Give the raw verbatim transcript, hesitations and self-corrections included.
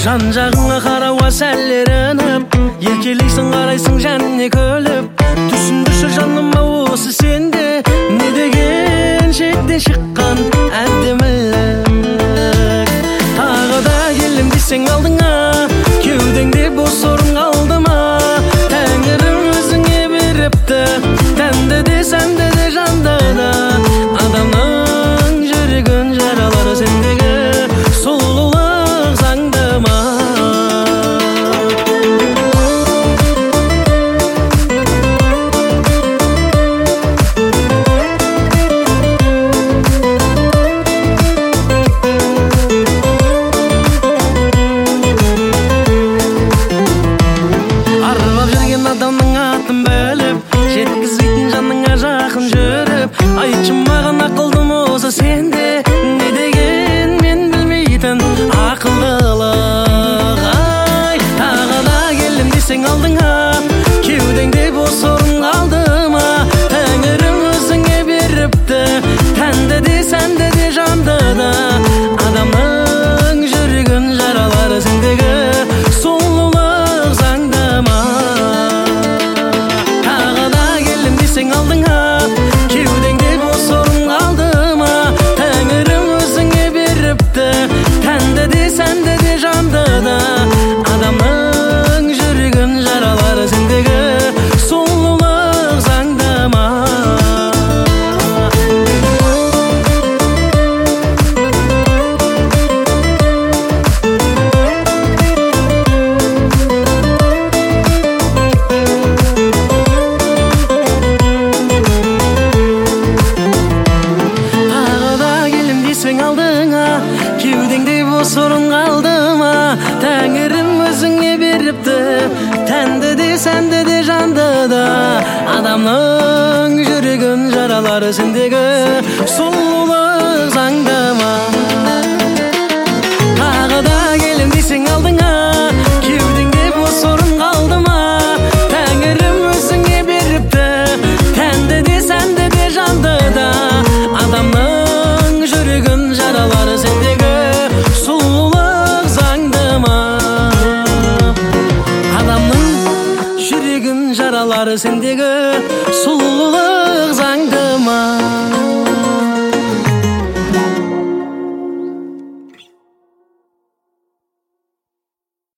Жан жағыңа қарауға сәллерініп, еркелейсің қарайсың және күліп. Түсіндірші жаныма осы сенде, не деген шектен шыққан әдемілік. Тағы да келем десең алдыңа, кеудеңде бос орын қалды ма? Тәңірім өзіңе беріпті, тәнді де сәнді де жанды да. Адамның жүрегін жаралар сендегі сұлулық заңды ма? Адамның атын біліп, жеткізбейтін жаныңа жақын жүріп. Айтшы маған ақылдым осы сенде, не деген мен білмейтін ақылдылық. Ай, тағы да келем десең алдыңа, кеудеңде бос орын қалды ма? Тәңірім өзіңе беріпті, тәнді де сәнді де жанды да. Адамның жүрегін жаралар сендегі сұлулық заңды ма? Алдыңа, кеудеңде бос орын қалды ма? Тәңірім өзіңе беріпті, тәнді де сәнді де жанды да. Адамның жүрегін жаралар сендегі сұлулық заңды ма? Алдыңа, кеудеңде бос орын қалды ма? Тәңірім өзіңе беріпті, тәнді де сәнді де жанды да. Адамның жүрегін жаралар сендегі сұлулық заңды ма? Тағы да келем десең алдыңа, кеудеңде бос орын қалды ма? Тәңірім өзіңе беріпті, тәнді де сәнді де жанды да. Адамның жүрегін жаралар сендегі сұлулық заңды ма? Адамның жүрегін жаралар сендегі